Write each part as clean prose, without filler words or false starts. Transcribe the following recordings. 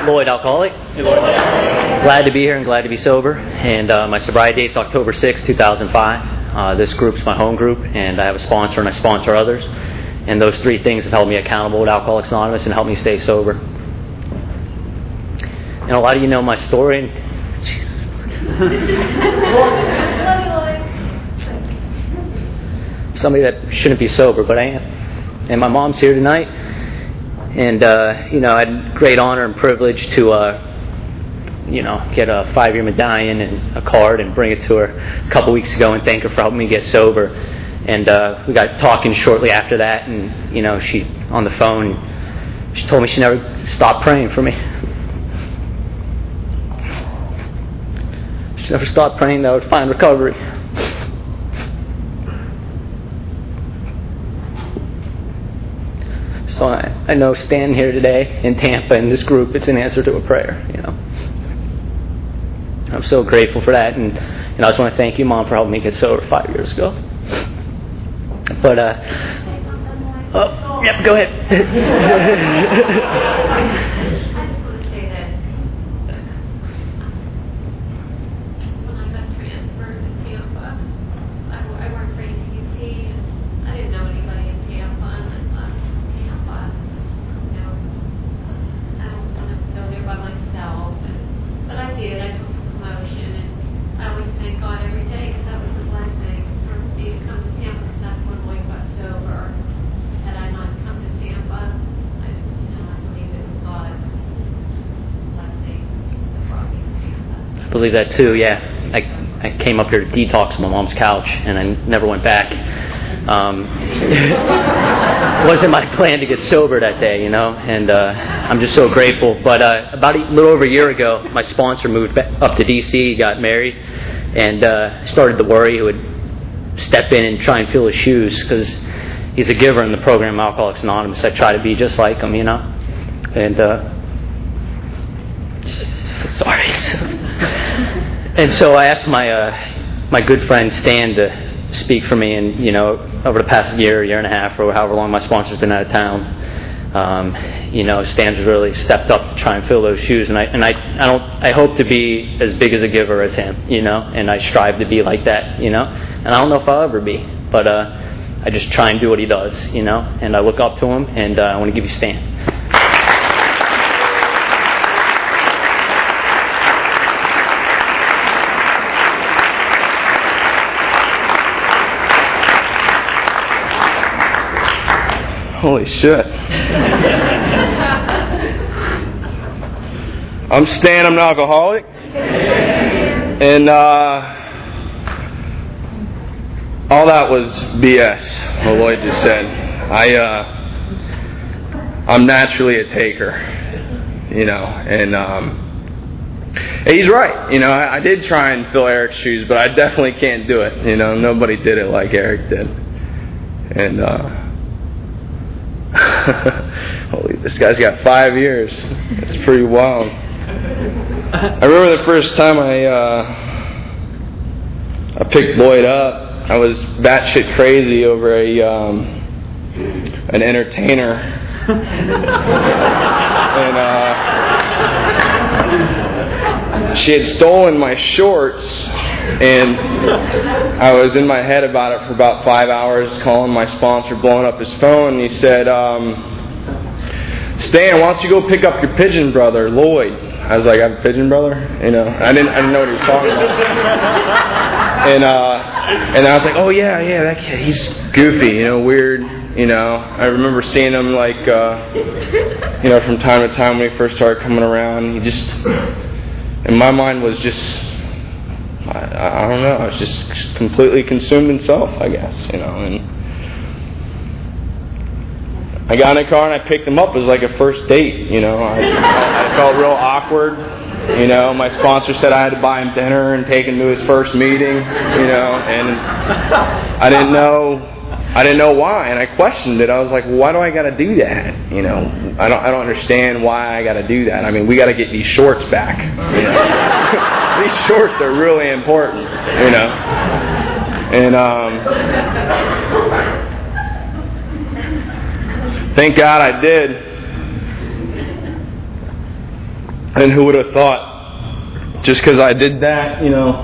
Lloyd, alcoholic. Glad to be here and glad to be sober. And my sobriety date's October 6, 2005. This group's my home group, and I have a sponsor and I sponsor others. And those three things have held me accountable with Alcoholics Anonymous and helped me stay sober. And a lot of you know my story. Somebody that shouldn't be sober, but I am. And my mom's here tonight. And, I had great honor and privilege to, get a 5-year medallion and a card and bring it to her a couple weeks ago and thank her for helping me get sober. And we got talking shortly after that, and, she, on the phone, she told me she never stopped praying for me. She never stopped praying that I would find recovery. So I know standing here today in Tampa in this group, it's an answer to a prayer, I'm so grateful for that, and I just want to thank you, Mom, for helping me get sober 5 years ago. But, go ahead. I believe that too, yeah. I came up here to detox my mom's couch, and I never went back. It wasn't my plan to get sober that day, and I'm just so grateful. But about a little over a year ago, my sponsor moved back up to D.C., got married, and started to worry he would step in and try and fill his shoes, because he's a giver in the program Alcoholics Anonymous. I try to be just like him, and sorry. And so I asked my good friend Stan to speak for me, and over the past year and a half, or however long my sponsor's been out of town, Stan's really stepped up to try and fill those shoes, and I hope to be as big as a giver as him, and I strive to be like that, and I don't know if I'll ever be, but I just try and do what he does, and I look up to him, and I want to give you Stan. Holy shit. I'm Stan, I'm an alcoholic. And all that was BS, what Lloyd just said. I'm naturally a taker, and he's right. I did try and fill Eric's shoes, but I definitely can't do it. Nobody did it like Eric did. And holy, this guy's got 5 years. That's pretty wild. I remember the first time I picked Lloyd up, I was batshit crazy over an entertainer, and she had stolen my shorts, and I was in my head about it for about 5 hours, calling my sponsor, blowing up his phone, and he said, Stan, why don't you go pick up your pigeon brother, Lloyd? I was like, I have a pigeon brother? I didn't know what he was talking about. And I was like, oh yeah, that kid, he's goofy, weird, I remember seeing him like, from time to time when he first started coming around. He just, in my mind, was just, I don't know, I was just completely consumed in self, I guess, and I got in a car and I picked him up. It was like a first date, I felt real awkward, my sponsor said I had to buy him dinner and take him to his first meeting, and I didn't know why, and I questioned it. I was like, well, why do I got to do that? I don't understand why I got to do that. I mean, we got to get these shorts back. These shorts are really important, And thank God I did. And who would have thought, just because I did that,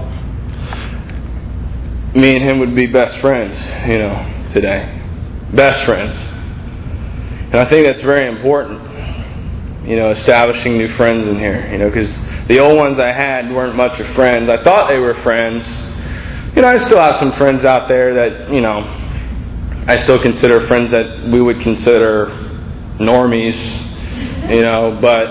me and him would be best friends, today. Best friends. And I think that's very important, establishing new friends in here, because the old ones I had weren't much of friends. I thought they were friends. I still have some friends out there that, I still consider friends that we would consider normies, but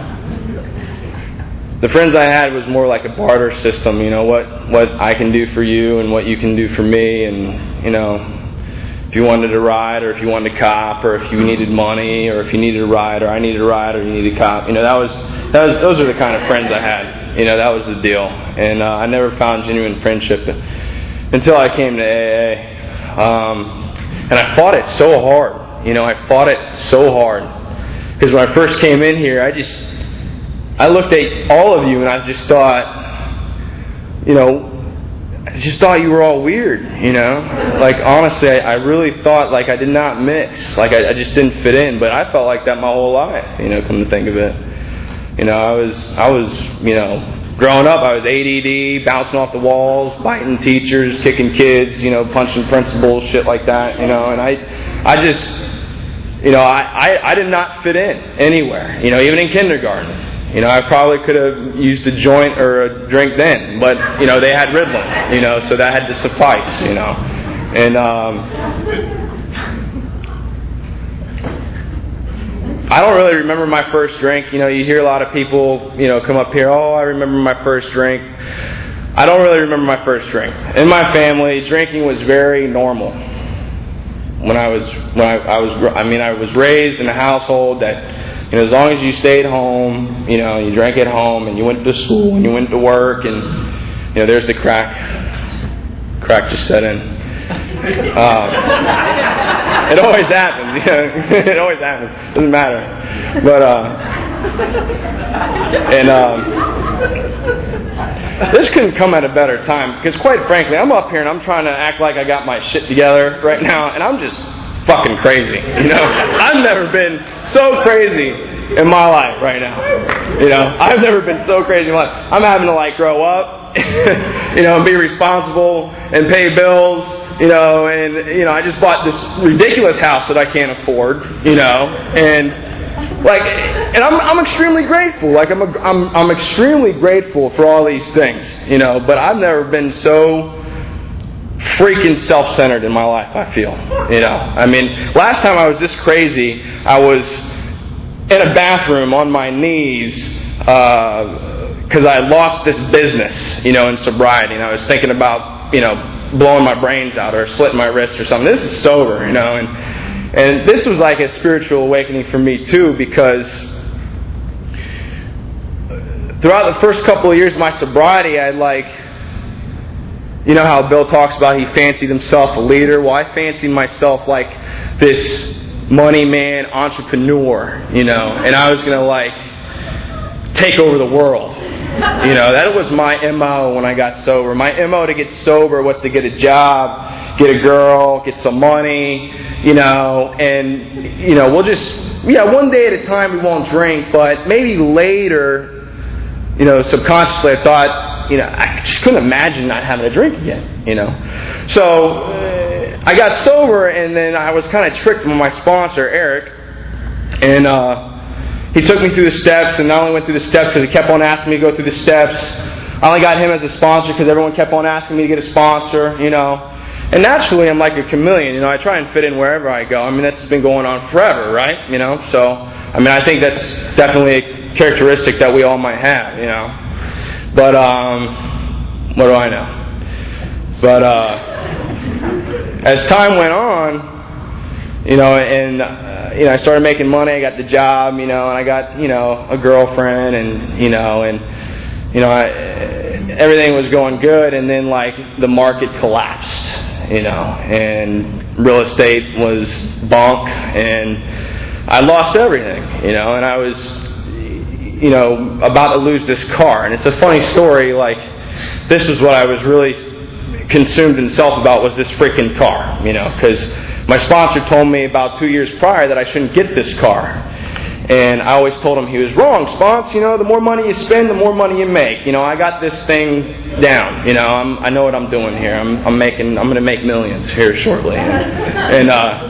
the friends I had was more like a barter system, what I can do for you and what you can do for me, and, if you wanted to ride, or if you wanted to cop, or if you needed money, or if you needed a ride, or I needed a ride, or you needed a cop, those are the kind of friends I had. That was the deal. And I never found genuine friendship until I came to AA. And I fought it so hard. I fought it so hard. Because when I first came in here, I looked at all of you and I just thought, you were all weird, Like, honestly, I really thought like I did not mix. Like, I just didn't fit in. But I felt like that my whole life, come to think of it. I was, growing up, I was ADD, bouncing off the walls, biting teachers, kicking kids, punching principals, shit like that, and I just, I did not fit in anywhere, even in kindergarten. I probably could have used a joint or a drink then, but, they had Ritalin, so that had to suffice, and, I don't really remember my first drink. You hear a lot of people, come up here, I remember my first drink. I don't really remember my first drink. In my family, drinking was very normal. I was raised in a household that, as long as you stayed home, you drank at home, and you went to school, and you went to work, and, there's the crack. Crack just set in. It always happens, It always happens. Doesn't matter. But this couldn't come at a better time, because quite frankly, I'm up here and I'm trying to act like I got my shit together right now, and I'm just fucking crazy. I've never been so crazy in my life right now. I've never been so crazy in my life. I'm having to grow up, and be responsible and pay bills. And I just bought this ridiculous house that I can't afford, and I'm extremely grateful. I'm extremely grateful for all these things, but I've never been so freaking self-centered in my life, I feel. Last time I was this crazy, I was in a bathroom on my knees, because I lost this business, in sobriety, and I was thinking about, blowing my brains out or slitting my wrists or something. This is sober, and this was like a spiritual awakening for me too, because throughout the first couple of years of my sobriety, I how Bill talks about he fancied himself a leader. Well, I fancied myself like this money man entrepreneur, and I was going to take over the world. That was my MO when I got sober. My MO to get sober was to get a job, get a girl, get some money, and, we'll just, one day at a time we won't drink, but maybe later, subconsciously I thought, I just couldn't imagine not having a drink again, So, I got sober, and then I was kind of tricked by my sponsor, Eric, and, he took me through the steps, and not only went through the steps because he kept on asking me to go through the steps. I only got him as a sponsor because everyone kept on asking me to get a sponsor, And naturally, I'm like a chameleon, I try and fit in wherever I go. That's been going on forever, right? So, I think that's definitely a characteristic that we all might have, But, what do I know? But, as time went on, I started making money. I got the job, and I got, a girlfriend, and everything was going good. And then, the market collapsed, and real estate was bunk, and I lost everything, and I was, about to lose this car. And it's a funny story. This is what I was really consumed in self about, was this freaking car, because my sponsor told me about 2 years prior that I shouldn't get this car. And I always told him he was wrong. Spons, the more money you spend, the more money you make. I got this thing down. I know what I'm doing here. I'm going to make millions here shortly. And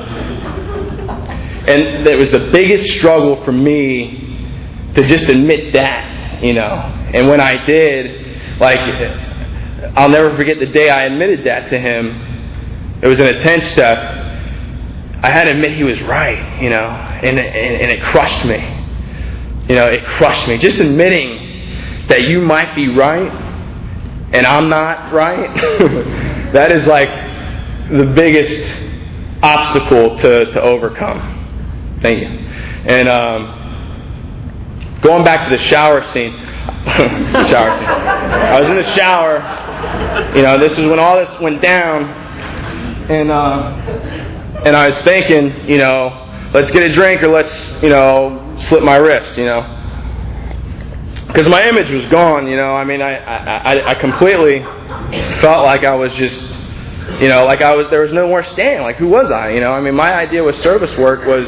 it was the biggest struggle for me to just admit that, And when I did, I'll never forget the day I admitted that to him. It was in a 10-step. I had to admit he was right, and it crushed me. It crushed me. Just admitting that you might be right and I'm not right, that is the biggest obstacle to overcome. Thank you. And going back to the shower scene. I was in the shower. This is when all this went down. And I was thinking, let's get a drink or let's, slit my wrist, Because my image was gone, I completely felt like I was just, there was no more stand. Who was I? My idea with service work was,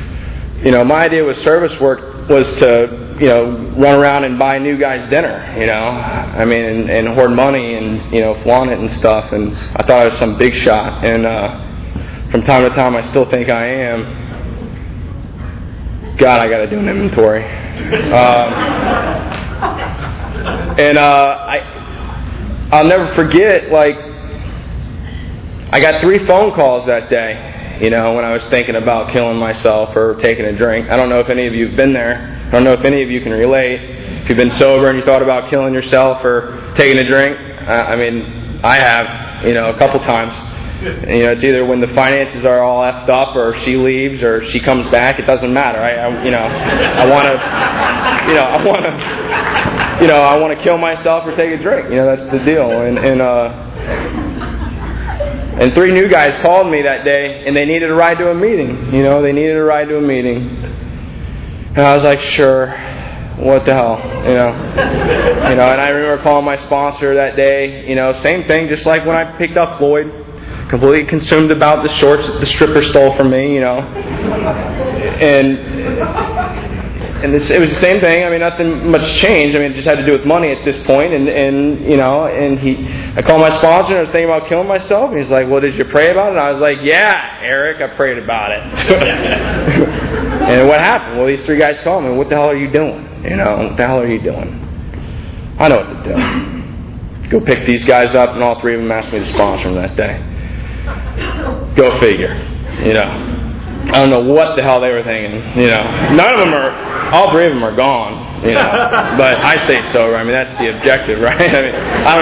to, run around and buy new guys dinner, and hoard money and, flaunt it and stuff. And I thought I was some big shot. And from time to time, I still think I am. God, I got to do an inventory. I'll never forget, I got 3 phone calls that day, when I was thinking about killing myself or taking a drink. I don't know if any of you have been there. I don't know if any of you can relate. If you've been sober and you thought about killing yourself or taking a drink, I have, a couple times. It's either when the finances are all effed up, or she leaves, or she comes back. It doesn't matter. I want to kill myself or take a drink. That's the deal. And 3 new guys called me that day, and they needed a ride to a meeting. They needed a ride to a meeting. And I was like, sure, what the hell, And I remember calling my sponsor that day, same thing, just like when I picked up Floyd, completely consumed about the shorts that the stripper stole from me, And it was the same thing. Nothing much changed. It just had to do with money at this point. I called my sponsor and I was thinking about killing myself. And he's like, well, did you pray about it? And I was like, yeah, Eric, I prayed about it. And what happened? Well, these 3 guys called me. What the hell are you doing? What the hell are you doing? I know what to do. Go pick these guys up, and all 3 of them asked me to sponsor them that day. Go figure. I don't know what the hell they were thinking. None of them are. All 3 of them are gone. But I stayed sober. That's the objective, right? I don't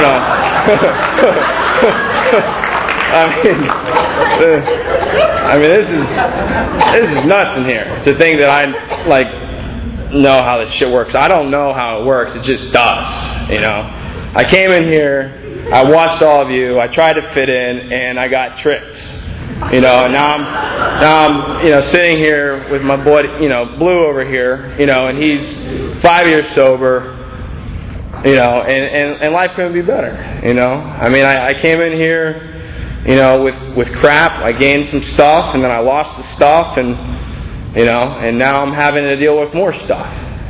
know. This is nuts in here. To think that I know how this shit works. I don't know how it works. It just does. I came in here. I watched all of you. I tried to fit in, and I got tricked. And now I'm sitting here with my boy, Blue over here, and he's 5 years sober, and life couldn't be better, I came in here, with crap. I gained some stuff, and then I lost the stuff, and now I'm having to deal with more stuff,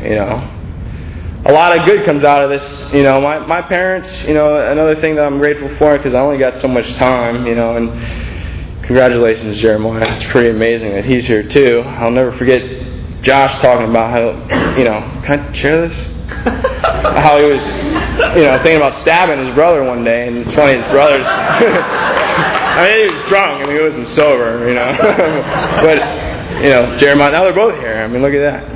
A lot of good comes out of this, my parents, another thing that I'm grateful for, because I only got so much time, and congratulations, Jeremiah. It's pretty amazing that he's here too. I'll never forget Josh talking about how, can I share this? How he was, thinking about stabbing his brother one day, and it's funny, his brother's, he was drunk, he wasn't sober, but, Jeremiah, now they're both here. Look at that,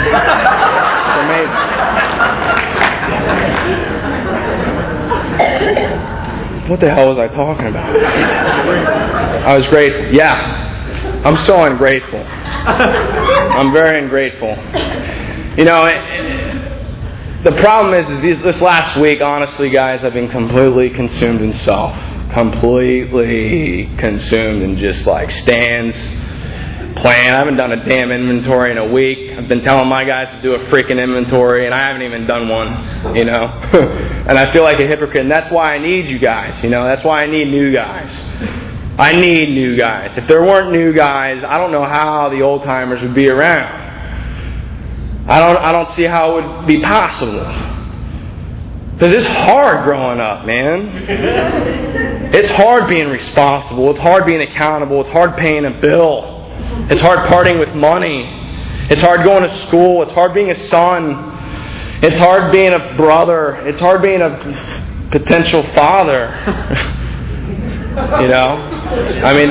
It's amazing. What the hell was I talking about? I was grateful. Yeah. I'm so ungrateful. I'm very ungrateful. The problem is this last week, honestly, guys, I've been completely consumed in self. Completely consumed in just stands, playing. I haven't done a damn inventory in a week. I've been telling my guys to do a freaking inventory, and I haven't even done one, And I feel like a hypocrite, and that's why I need you guys, That's why I need new guys. I need new guys. If there weren't new guys, I don't know how the old-timers would be around. I don't see how it would be possible. Because it's hard growing up, man. It's hard being responsible. It's hard being accountable. It's hard paying a bill. It's hard parting with money. It's hard going to school. It's hard being a son. It's hard being a brother. It's hard being a potential father. You know? I mean,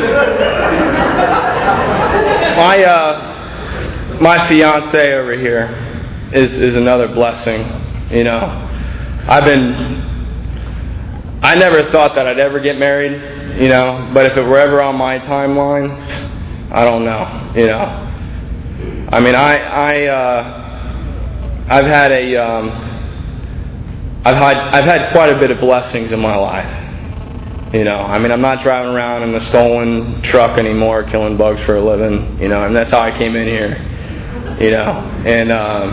my fiance over here is another blessing. You know? I never thought that I'd ever get married, you know, but if it were ever on my timeline, I don't know, you know. I mean, I've had quite a bit of blessings in my life, you know. I mean, I'm not driving around in a stolen truck anymore, killing bugs for a living, you know, and that's how I came in here, you know. And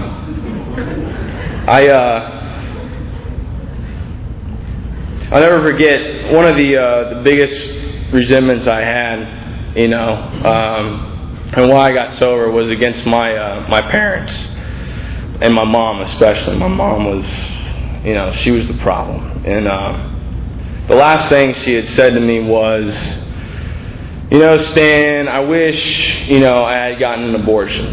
I'll never forget one of the biggest resentments I had, you know, and why I got sober was against my parents and my mom especially. My mom was, you know, she was the problem. And the last thing she had said to me was, you know, Stan, I wish, you know, I had gotten an abortion.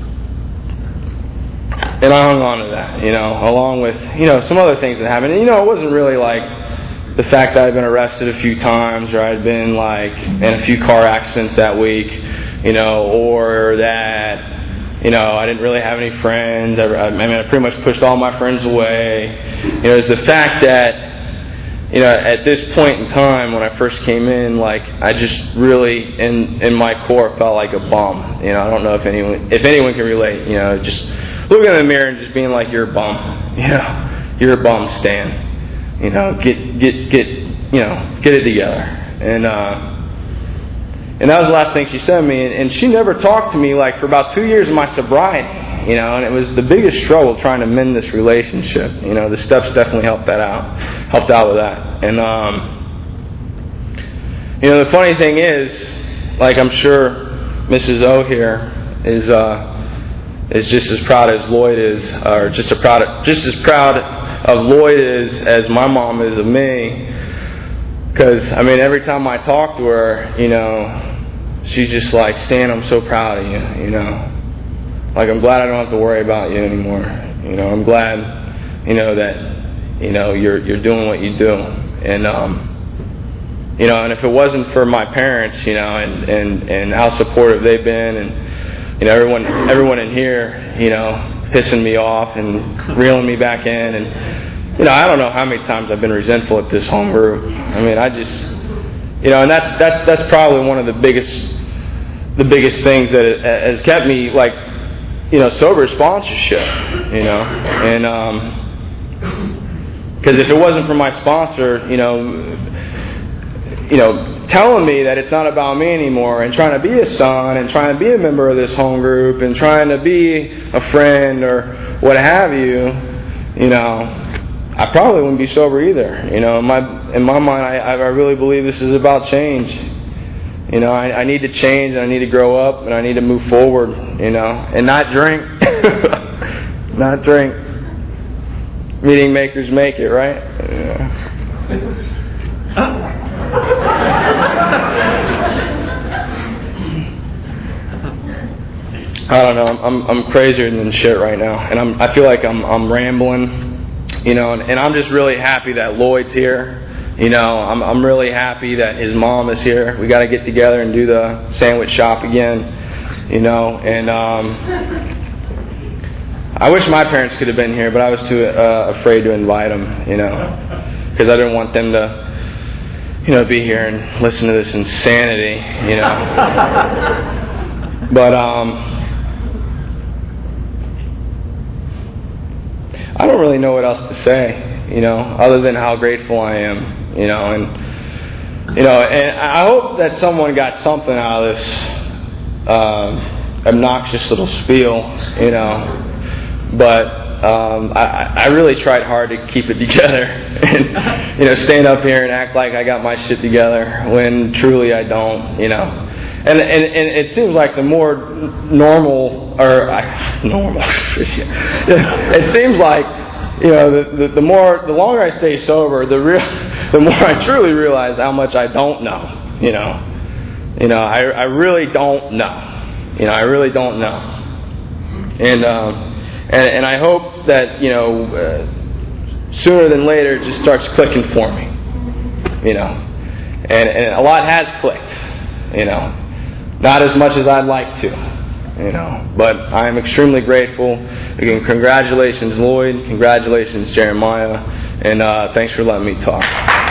And I hung on to that, you know, along with, you know, some other things that happened. And, you know, it wasn't really like the fact that I'd been arrested a few times, or I'd been like in a few car accidents that week, you know, or that, you know, I didn't really have any friends. I mean, I pretty much pushed all my friends away. You know, it's the fact that, you know, at this point in time when I first came in, like I just really in my core felt like a bum. You know, I don't know if anyone can relate. You know, just looking in the mirror and just being like, you're a bum. You know, you're a bum, Stan. You know, get it together. And that was the last thing she said to me. And she never talked to me like for about 2 years of my sobriety. You know, and it was the biggest struggle trying to mend this relationship. You know, the steps definitely helped out with that. And you know, the funny thing is, like I'm sure Mrs. O here is just as proud as Lloyd is, or just as proud of Lloyd as my mom is of me. Because, I mean, every time I talk to her, you know, she's just like, Stan, I'm so proud of you, you know. Like, I'm glad I don't have to worry about you anymore. You know, I'm glad, you know, that, you know, you're doing what you do. And, you know, and if it wasn't for my parents, you know, and how supportive they've been, and, you know, everyone in here, you know, pissing me off and reeling me back in, and you know, I don't know how many times I've been resentful at this home group. I mean, I just, you know, and that's probably one of the biggest things that has kept me, like, you know, sober, sponsorship, you know, and because if it wasn't for my sponsor, you know, telling me that it's not about me anymore, and trying to be a son, and trying to be a member of this home group, and trying to be a friend or what have you, you know, I probably wouldn't be sober either. You know, in my mind, I really believe this is about change. You know, I need to change, and I need to grow up, and I need to move forward. You know, and not drink, not drink. Meeting makers make it, right? Yeah. I don't know. I'm crazier than shit right now, and I feel like I'm rambling. You know, and I'm just really happy that Lloyd's here. You know, I'm really happy that his mom is here. We got to get together and do the sandwich shop again. You know, and I wish my parents could have been here, but I was too afraid to invite them. You know, because I didn't want them to, you know, be here and listen to this insanity. You know, but I don't really know what else to say, you know, other than how grateful I am, you know, and I hope that someone got something out of this obnoxious little spiel, you know, but I really tried hard to keep it together and, you know, stand up here and act like I got my shit together when truly I don't, you know. And it seems like the more normal, it seems like, the longer I stay sober, the more I truly realize how much I don't know. I really don't know. I really don't know. And I hope that sooner than later it just starts clicking for me. And a lot has clicked. Not as much as I'd like to. But I'm extremely grateful. Again, congratulations, Lloyd. Congratulations, Jeremiah. And thanks for letting me talk.